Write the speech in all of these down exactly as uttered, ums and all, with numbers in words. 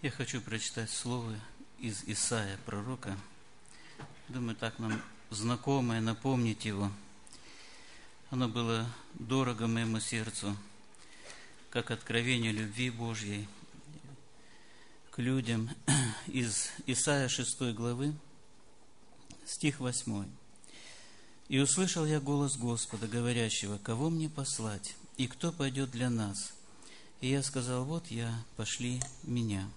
Я хочу прочитать слово из Исаия, пророка. Думаю, так нам знакомое, напомнить его. Оно было дорого моему сердцу, как откровение любви Божьей к людям. Из Исаия шестой главы, стих восьмой. «И услышал я голос Господа, говорящего, кого мне послать, и кто пойдет для нас? И я сказал, вот я, пошли меня».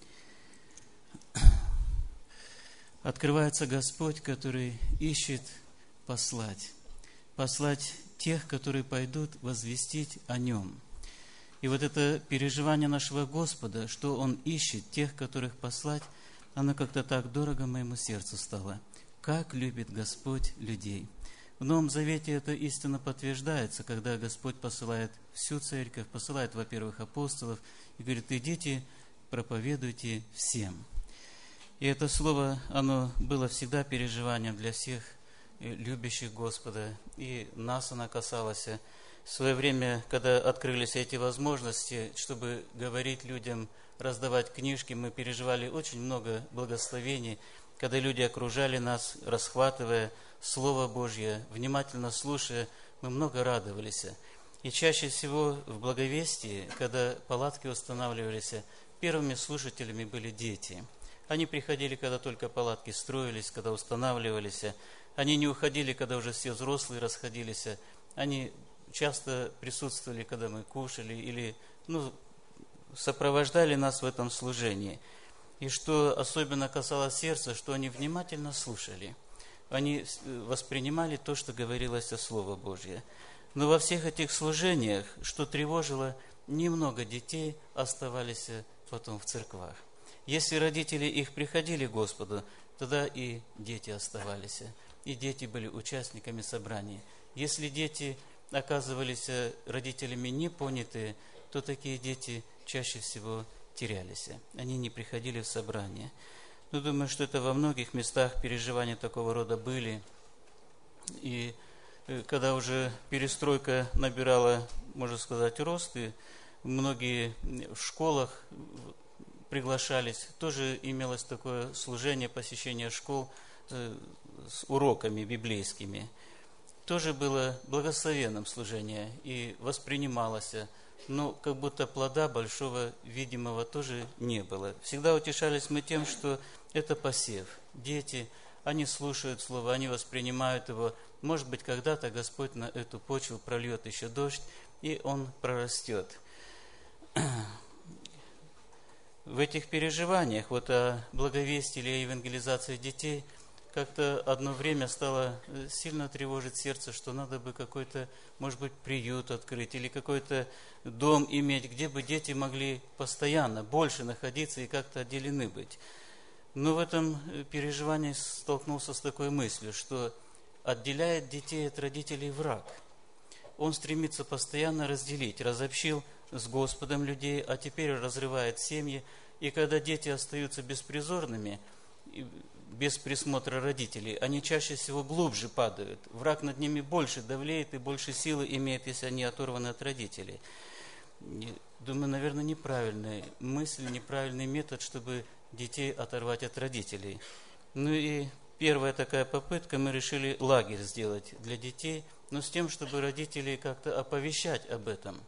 Открывается Господь, который ищет послать. Послать тех, которые пойдут возвестить о Нем. И вот это переживание нашего Господа, что Он ищет тех, которых послать, оно как-то так дорого моему сердцу стало. Как любит Господь людей. В Новом Завете эта истина подтверждается, когда Господь посылает всю церковь, посылает, во-первых, апостолов, и говорит, идите, проповедуйте всем. И это слово, оно было всегда переживанием для всех любящих Господа, и нас оно касалось. В свое время, когда открылись эти возможности, чтобы говорить людям, раздавать книжки, мы переживали очень много благословений, когда люди окружали нас, расхватывая Слово Божье, внимательно слушая, мы много радовались. И чаще всего в благовестии, когда палатки устанавливались, первыми слушателями были дети. Они приходили, когда только палатки строились, когда устанавливались. Они не уходили, когда уже все взрослые расходились. Они часто присутствовали, когда мы кушали, или ну, сопровождали нас в этом служении. И что особенно касалось сердца, что они внимательно слушали. Они воспринимали то, что говорилось о Слове Божье. Но во всех этих служениях, что тревожило, немного детей оставались потом в церквах. Если родители их приходили к Господу, тогда и дети оставались. И дети были участниками собраний. Если дети оказывались родителями непонятые, то такие дети чаще всего терялись. Они не приходили в собрание. Но думаю, что это во многих местах переживания такого рода были. И когда уже перестройка набирала, можно сказать, рост, и многие в школах приглашались, тоже имелось такое служение, посещение школ э, с уроками библейскими. Тоже было благословенным служение и воспринималось, но как будто плода большого видимого тоже не было. Всегда утешались мы тем, что это посев. Дети, они слушают Слово, они воспринимают его. Может быть, когда-то Господь на эту почву прольет еще дождь, и он прорастет. В этих переживаниях, вот о благовестии или о евангелизации детей, как-то одно время стало сильно тревожить сердце, что надо бы какой-то, может быть, приют открыть или какой-то дом иметь, где бы дети могли постоянно, больше находиться и как-то отделены быть. Но в этом переживании столкнулся с такой мыслью, что отделяет детей от родителей враг. Он стремится постоянно разделить, разобщил с Господом людей, а теперь разрывает семьи. И когда дети остаются беспризорными, без присмотра родителей, они чаще всего глубже падают. Враг над ними больше давлеет и больше силы имеет, если они оторваны от родителей. Думаю, наверное, неправильная мысль, неправильный метод, чтобы детей оторвать от родителей. Ну и первая такая попытка, мы решили лагерь сделать для детей, но с тем, чтобы родителей как-то оповещать об этом.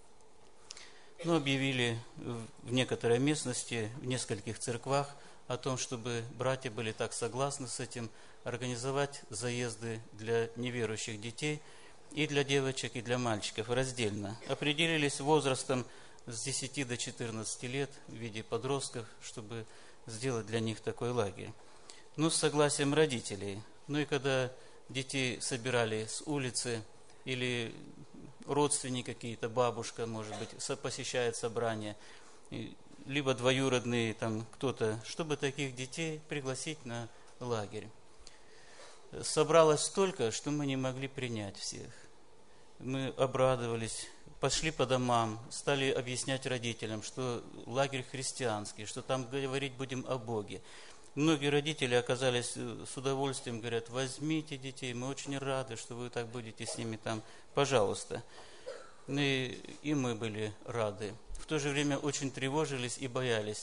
Ну, объявили в некоторой местности, в нескольких церквах, о том, чтобы братья были так согласны с этим, организовать заезды для неверующих детей и для девочек, и для мальчиков раздельно. Определились возрастом с десяти до четырнадцати лет в виде подростков, чтобы сделать для них такой лагерь. Ну, с согласием родителей. Ну и когда детей собирали с улицы или родственники какие-то, бабушка, может быть, посещает собрание, либо двоюродные, там кто-то, чтобы таких детей пригласить на лагерь. Собралось столько, что мы не могли принять всех. Мы обрадовались, пошли по домам, стали объяснять родителям, что лагерь христианский, что там говорить будем о Боге. Многие родители оказались с удовольствием, говорят, возьмите детей, мы очень рады, что вы так будете с ними там, пожалуйста. И, и мы были рады. В то же время очень тревожились и боялись,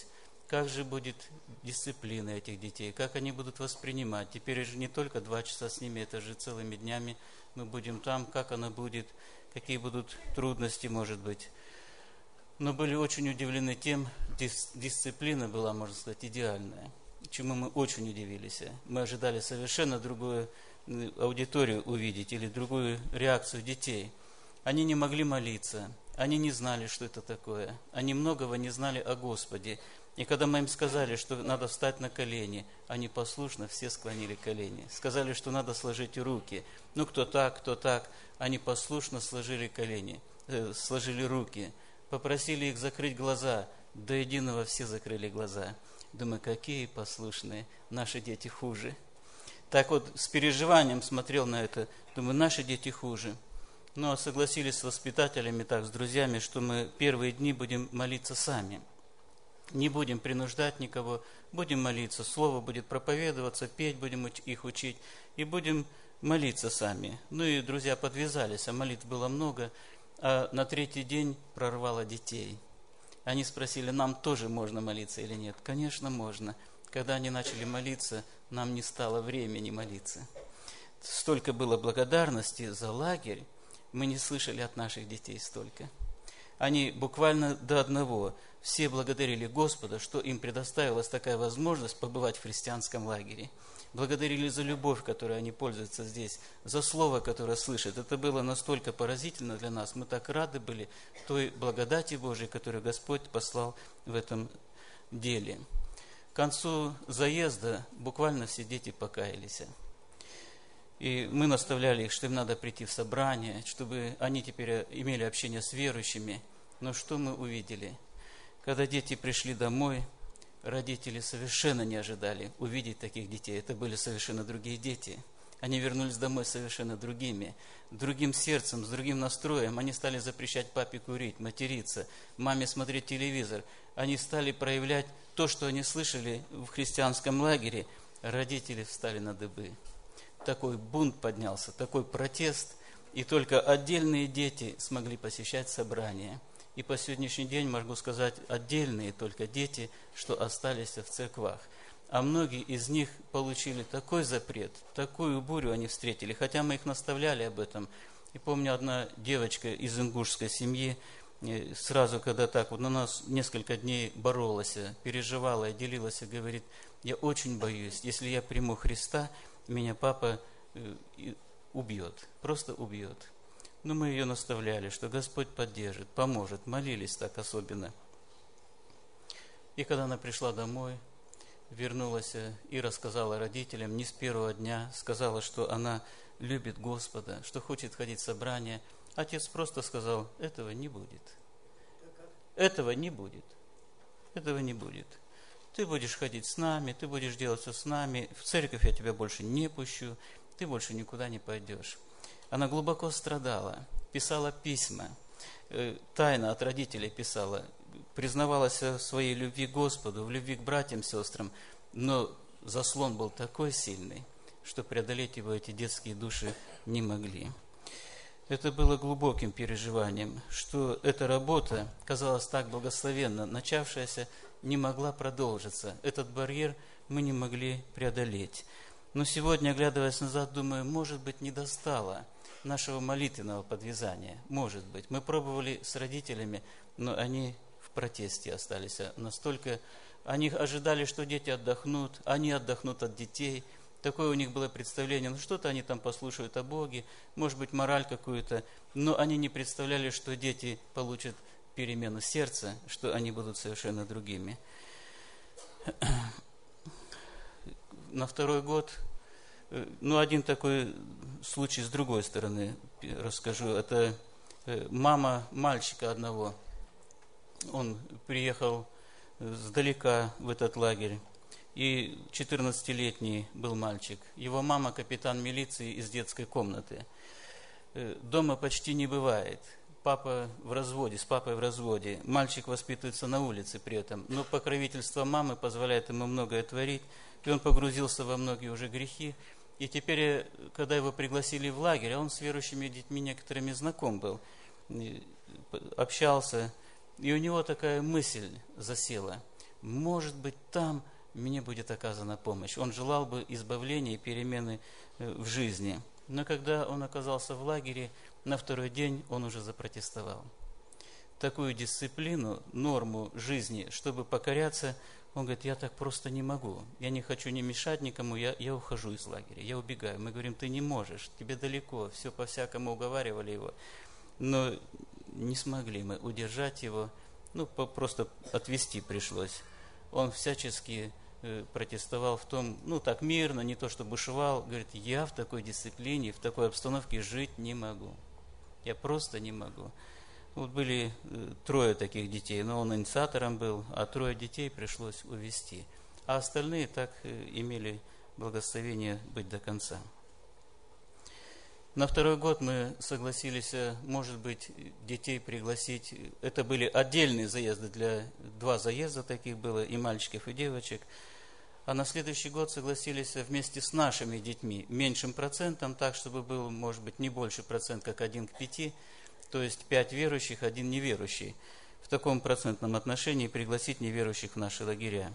как же будет дисциплина этих детей, как они будут воспринимать. Теперь же не только два часа с ними, это же целыми днями мы будем там, как она будет, какие будут трудности, может быть. Но были очень удивлены тем, дис, дисциплина была, можно сказать, идеальная, чему мы очень удивились. Мы ожидали совершенно другую аудиторию увидеть или другую реакцию детей. Они не могли молиться, они не знали, что это такое, они многого не знали о Господе. И когда мы им сказали, что надо встать на колени, они послушно все склонили колени. Сказали, что надо сложить руки. Ну, кто так, кто так. Они послушно сложили колени, э, сложили руки. Попросили их закрыть глаза. До единого все закрыли глаза. Думаю, какие послушные. Наши дети хуже. Так вот, с переживанием смотрел на это. Думаю, наши дети хуже. Но согласились с воспитателями, так, с друзьями, что мы первые дни будем молиться сами. Не будем принуждать никого, будем молиться. Слово будет проповедоваться, петь будем их учить. И будем молиться сами. Ну и друзья подвязались, а молитв было много. А на третий день прорвало детей. Они спросили, нам тоже можно молиться или нет? Конечно, можно. Когда они начали молиться, нам не стало времени молиться. Столько было благодарности за лагерь, мы не слышали от наших детей столько. Они буквально до одного все благодарили Господа, что им предоставилась такая возможность побывать в христианском лагере. Благодарили за любовь, которой они пользуются здесь, за слово, которое слышат. Это было настолько поразительно для нас. Мы так рады были той благодати Божией, которую Господь послал в этом деле. К концу заезда буквально все дети покаялись. И мы наставляли их, что им надо прийти в собрание, чтобы они теперь имели общение с верующими. Но что мы увидели? Когда дети пришли домой, родители совершенно не ожидали увидеть таких детей. Это были совершенно другие дети. Они вернулись домой совершенно другими, другим сердцем, с другим настроем. Они стали запрещать папе курить, материться, маме смотреть телевизор. Они стали проявлять то, что они слышали в христианском лагере. Родители встали на дыбы. Такой бунт поднялся, такой протест. И только отдельные дети смогли посещать собрания. И по сегодняшний день, могу сказать, отдельные только дети, что остались в церквах. А многие из них получили такой запрет, такую бурю они встретили, хотя мы их наставляли об этом. И помню, одна девочка из ингушской семьи, сразу, когда так вот на нас несколько дней боролась, переживала и делилась, и говорит, я очень боюсь, если я приму Христа, меня папа убьет, просто убьет. Но мы ее наставляли, что Господь поддержит, поможет, молились так особенно. И когда она пришла домой, вернулась и рассказала родителям, не с первого дня, сказала, что она любит Господа, что хочет ходить в собрание. Отец просто сказал, этого не будет. Этого не будет. Этого не будет. Ты будешь ходить с нами, ты будешь делать все с нами, в церковь я тебя больше не пущу, ты больше никуда не пойдешь. Она глубоко страдала, писала письма, тайно от родителей писала, признавалась в своей любви к Господу, в любви к братьям, сестрам, но заслон был такой сильный, что преодолеть его эти детские души не могли. Это было глубоким переживанием, что эта работа казалась так благословенна, начавшаяся не могла продолжиться. Этот барьер мы не могли преодолеть. Но сегодня, оглядываясь назад, думаю, может быть, не достало нашего молитвенного подвязания. Может быть. Мы пробовали с родителями, но они в протесте остались. Настолько они ожидали, что дети отдохнут, они отдохнут от детей. Такое у них было представление, ну что-то они там послушают о Боге, может быть, мораль какую-то, но они не представляли, что дети получат перемену сердца, что они будут совершенно другими. На второй год, ну, один такой случай с другой стороны расскажу. Это мама мальчика одного. Он приехал сдалека в этот лагерь. И четырнадцатилетний был мальчик. Его мама капитан милиции из детской комнаты. Дома почти не бывает. Папа в разводе, с папой в разводе. Мальчик воспитывается на улице при этом. Но покровительство мамы позволяет ему многое творить. И он погрузился во многие уже грехи. И теперь, когда его пригласили в лагерь, а он с верующими детьми некоторыми знаком был, общался, и у него такая мысль засела. может быть, там мне будет оказана помощь. Он желал бы избавления и перемены в жизни. Но когда он оказался в лагере, на второй день он уже запротестовал. Такую дисциплину, норму жизни, чтобы покоряться, он говорит, я так просто не могу. Я не хочу не мешать никому, я, я ухожу из лагеря, я убегаю. Мы говорим, ты не можешь, тебе далеко. Все по-всякому уговаривали его. Но не смогли мы удержать его, ну, просто отвести пришлось. Он всячески э, протестовал в том, ну, так мирно, не то что бушевал. Говорит, я в такой дисциплине, в такой обстановке жить не могу. Я просто не могу. Вот были трое таких детей, но он инициатором был, а трое детей пришлось увезти. А остальные так имели благословение быть до конца. На второй год мы согласились, может быть, детей пригласить. Это были отдельные заезды, для два заезда таких было, и мальчиков, и девочек. А на следующий год согласились вместе с нашими детьми, меньшим процентом, так, чтобы был, может быть, не больше процент, как один к пяти, то есть пять верующих, один неверующий. В таком процентном отношении пригласить неверующих в наши лагеря.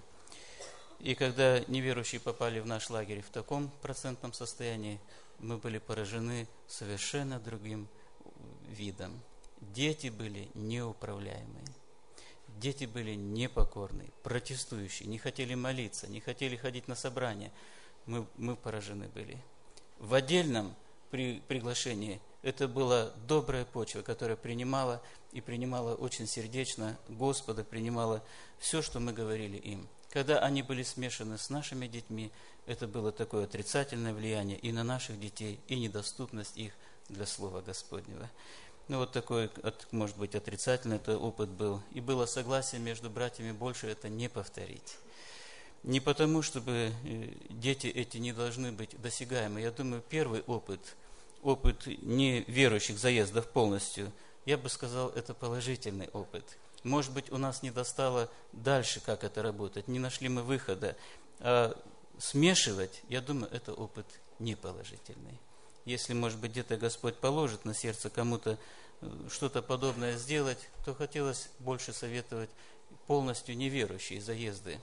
И когда неверующие попали в наш лагерь в таком процентном состоянии, мы были поражены совершенно другим видом. Дети были неуправляемые. Дети были непокорные, протестующие, не хотели молиться, не хотели ходить на собрания. Мы, мы поражены были. В отдельном при, приглашении это была добрая почва, которая принимала и принимала очень сердечно Господа, принимала все, что мы говорили им. Когда они были смешаны с нашими детьми, это было такое отрицательное влияние и на наших детей, и недоступность их для Слова Господнего. Ну вот такой, может быть, отрицательный это опыт был. И было согласие между братьями больше это не повторить. Не потому, чтобы дети эти не должны быть досягаемы. Я думаю, первый опыт, опыт неверующих заездов полностью, я бы сказал, это положительный опыт. Может быть, у нас не достало дальше, как это работать, не нашли мы выхода. А смешивать, я думаю, это опыт неположительный. Если, может быть, где-то Господь положит на сердце кому-то что-то подобное сделать, то хотелось больше советовать полностью неверующие заезды.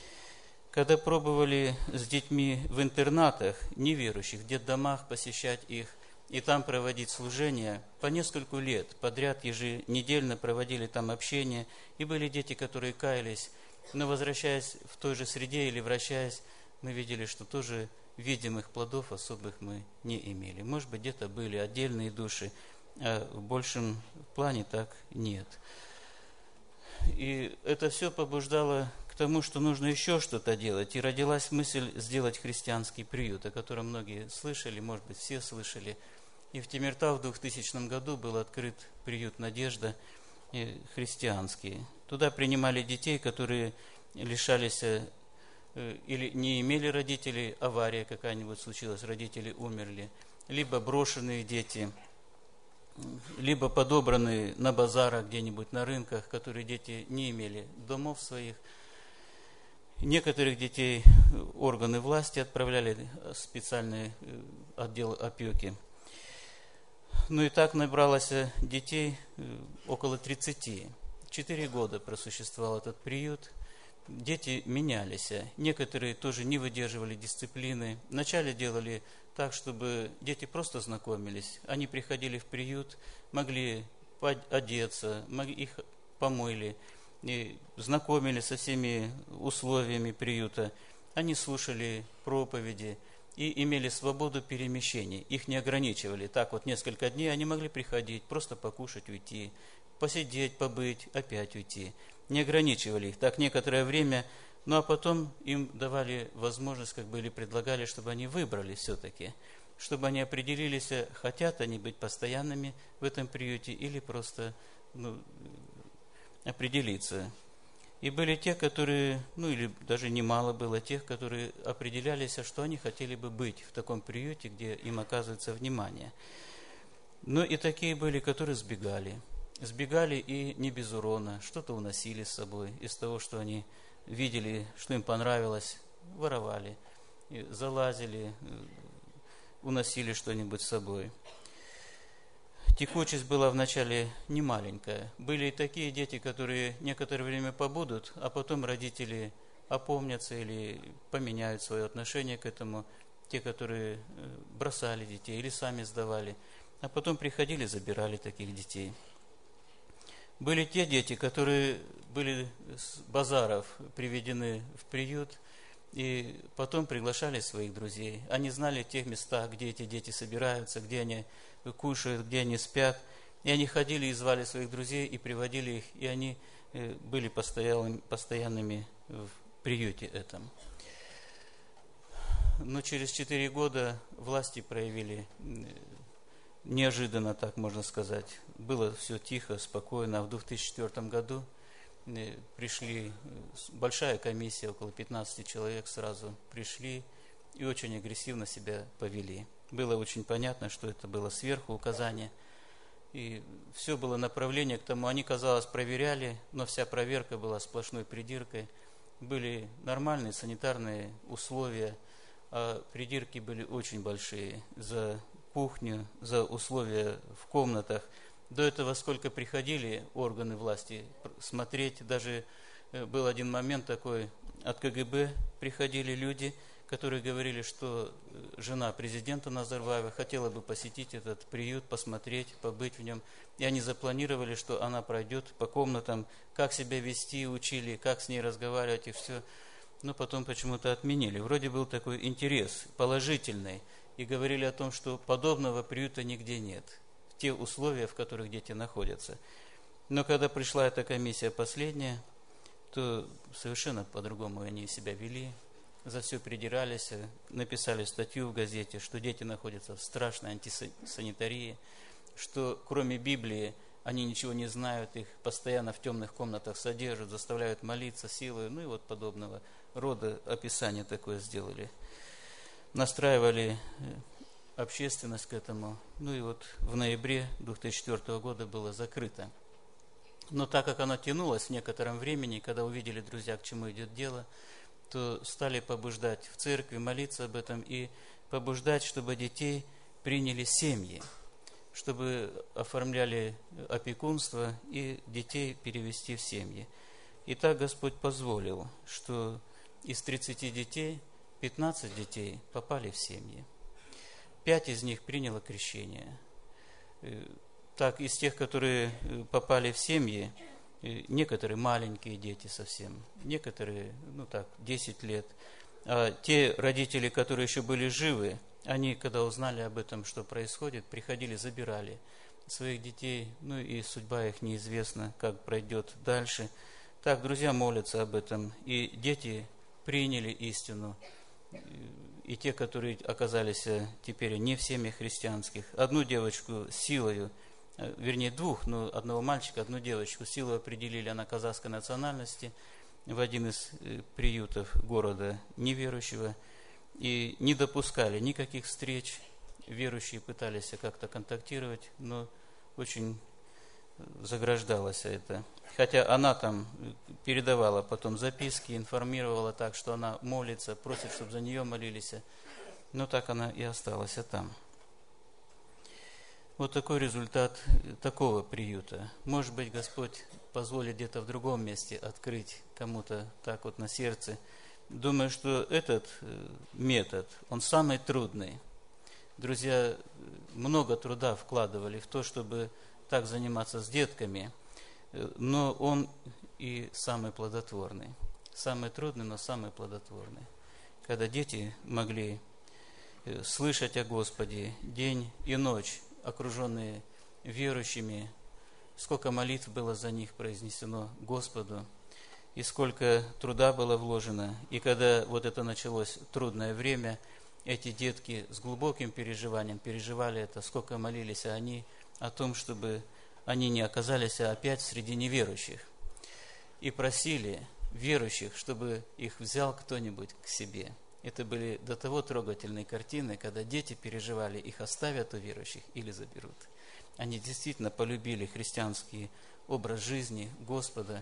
Когда пробовали с детьми в интернатах, неверующих, в детдомах посещать их, и там проводить служения, по нескольку лет подряд еженедельно проводили там общение, и были дети, которые каялись, но возвращаясь в той же среде или вращаясь, мы видели, что тоже видимых плодов особых мы не имели. Может быть, где-то были отдельные души, а в большем плане так нет. И это все побуждало к тому, что нужно еще что-то делать. И родилась мысль сделать христианский приют, о котором многие слышали, может быть, все слышали. И в Темиртау в двухтысячном году был открыт приют «Надежда» христианский. Туда принимали детей, которые лишались или не имели родителей, авария какая-нибудь случилась, родители умерли, либо брошенные дети, либо подобранные на базарах где-нибудь на рынках, которые дети не имели домов своих. Некоторых детей органы власти отправляли в специальный отдел опеки. Ну и так набралось детей около тридцати. Четыре года просуществовал этот приют. Дети менялись. Некоторые тоже не выдерживали дисциплины. Вначале делали так, чтобы дети просто знакомились. Они приходили в приют, могли одеться, их помыли, и знакомились со всеми условиями приюта. Они слушали проповеди и имели свободу перемещений. Их не ограничивали. Так вот несколько дней они могли приходить, просто покушать, уйти, посидеть, побыть, опять уйти. Не ограничивали их так некоторое время, ну а потом им давали возможность, как бы, или предлагали, чтобы они выбрали все-таки, чтобы они определились, хотят они быть постоянными в этом приюте или просто ну, определиться. И были те, которые, ну или даже немало было тех, которые определялись, что они хотели бы быть в таком приюте, где им оказывается внимание. Но и такие были, которые сбегали. Сбегали и не без урона, что-то уносили с собой из того, что они видели, что им понравилось, воровали, залазили, уносили что-нибудь с собой. текучесть была вначале не маленькая. Были и такие дети, которые некоторое время побудут, а потом родители опомнятся или поменяют свое отношение к этому. Те, которые бросали детей или сами сдавали, а потом приходили, забирали таких детей. Были те дети, которые были с базаров приведены в приют, и потом приглашали своих друзей. Они знали тех местах, где эти дети собираются, где они кушают, где они спят. И они ходили и звали своих друзей, и приводили их, и они были постоянными, постоянными в приюте этом. Но через четыре года власти проявили, неожиданно, так можно сказать, было все тихо, спокойно. А в две тысячи четвёртом году пришли, большая комиссия, около пятнадцати человек сразу пришли и очень агрессивно себя повели. Было очень понятно, что это было сверху указание, и все было направление к тому. Они, казалось, проверяли, но вся проверка была сплошной придиркой. Были нормальные санитарные условия, а придирки были очень большие за кухню, за условия в комнатах. До этого сколько приходили органы власти смотреть, даже был один момент такой, от ка гэ бэ приходили люди, которые говорили, что жена президента Назарбаева хотела бы посетить этот приют, посмотреть, побыть в нем. И они запланировали, что она пройдет по комнатам, как себя вести, учили, как с ней разговаривать и все. Но потом почему-то отменили. Вроде был такой интерес положительный. И говорили о том, что подобного приюта нигде нет. В те условия, в которых дети находятся. Но когда пришла эта комиссия последняя, то совершенно по-другому они себя вели. За все придирались, написали статью в газете, что дети находятся в страшной антисанитарии, что кроме Библии они ничего не знают, их постоянно в темных комнатах содержат, заставляют молиться силой, ну и вот подобного рода описание такое сделали. Настраивали общественность к этому. Ну и вот в ноябре две тысячи четвёртого года было закрыто. Но так как оно тянулось в некотором времени, когда увидели друзья, к чему идет дело, то стали побуждать в церкви, молиться об этом и побуждать, чтобы детей приняли семьи, чтобы оформляли опекунство и детей перевести в семьи. И так Господь позволил, что из тридцати детей пятнадцать детей попали в семьи. Пять из них приняло крещение. Так, из тех, которые попали в семьи, некоторые маленькие дети совсем, некоторые, ну так, десять лет. А те родители, которые еще были живы, они, когда узнали об этом, что происходит, приходили, забирали своих детей, ну и судьба их неизвестна, как пройдет дальше. Так, друзья молятся об этом, и дети приняли истину, и те, которые оказались теперь не в семьях христианских. Одну девочку силою, вернее двух, но одного мальчика, одну девочку силой определили, она казахской национальности, в один из приютов города неверующего, и не допускали никаких встреч. Верующие пытались как-то контактировать, но очень заграждалось это. Хотя она там передавала потом записки, информировала так, что она молится, просит, чтобы за нее молились. Но так она и осталась там. Вот такой результат такого приюта. Может быть, Господь позволит где-то в другом месте открыть кому-то так вот на сердце. Думаю, что этот метод, он самый трудный. Друзья много труда вкладывали в то, чтобы так заниматься с детками, но он и самый плодотворный. Самый трудный, но самый плодотворный. Когда дети могли слышать о Господе день и ночь, окруженные верующими, сколько молитв было за них произнесено Господу, и сколько труда было вложено. И когда вот это началось трудное время, эти детки с глубоким переживанием переживали это, сколько молились они о том, чтобы они не оказались опять среди неверующих. И просили верующих, чтобы их взял кто-нибудь к себе. Это были до того трогательные картины, когда дети переживали, их оставят у верующих или заберут. Они действительно полюбили христианский образ жизни Господа,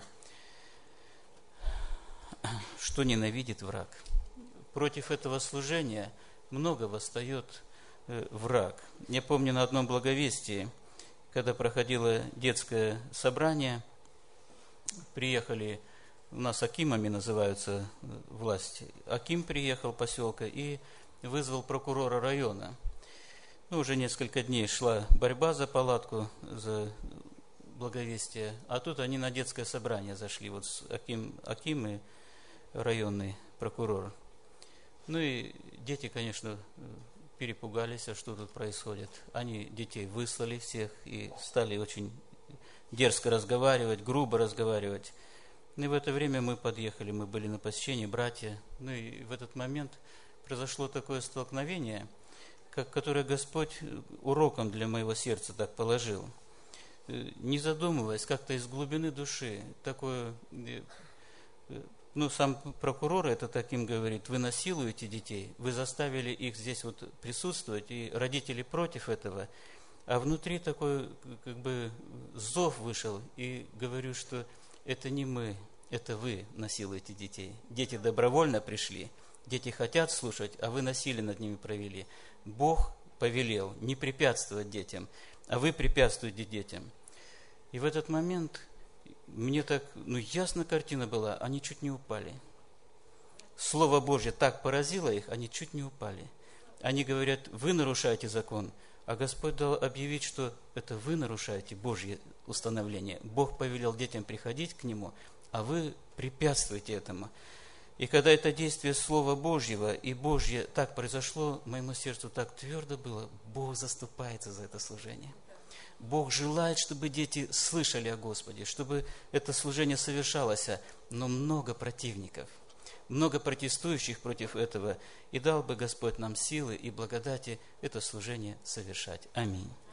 что ненавидит враг. Против этого служения много восстает враг. Я помню на одном благовестии, когда проходило детское собрание, приехали, у нас акимами называются власть, аким приехал поселка и вызвал прокурора района. Ну, уже несколько дней шла борьба за палатку, за благовестие, а тут они на детское собрание зашли, вот аким, аким и районный прокурор. Ну и дети, конечно, перепугались, а что тут происходит. Они детей выслали всех и стали очень дерзко разговаривать, грубо разговаривать. И в это время мы подъехали, мы были на посещении, братья. Ну и в этот момент произошло такое столкновение, как, которое Господь уроком для моего сердца так положил. Не задумываясь, как-то из глубины души, такое, ну, сам прокурор это таким говорит: вы насилуете детей, вы заставили их здесь вот присутствовать, и родители против этого. А внутри такой, как бы, зов вышел, и говорю, что это не мы, это вы насилуете детей. Дети добровольно пришли, дети хотят слушать, а вы насилие над ними провели. Бог повелел не препятствовать детям, а вы препятствуете детям. И в этот момент мне так, ну, ясно картина была, они чуть не упали. Слово Божье так поразило их, они чуть не упали. Они говорят: вы нарушаете закон, а Господь дал объявить, что это вы нарушаете Божье установление. Бог повелел детям приходить к Нему, а вы препятствуете этому. И когда это действие Слова Божьего и Божье так произошло, моему сердцу так твердо было: Бог заступается за это служение. Бог желает, чтобы дети слышали о Господе, чтобы это служение совершалось, но много противников, много протестующих против этого, и дал бы Господь нам силы и благодати это служение совершать. Аминь.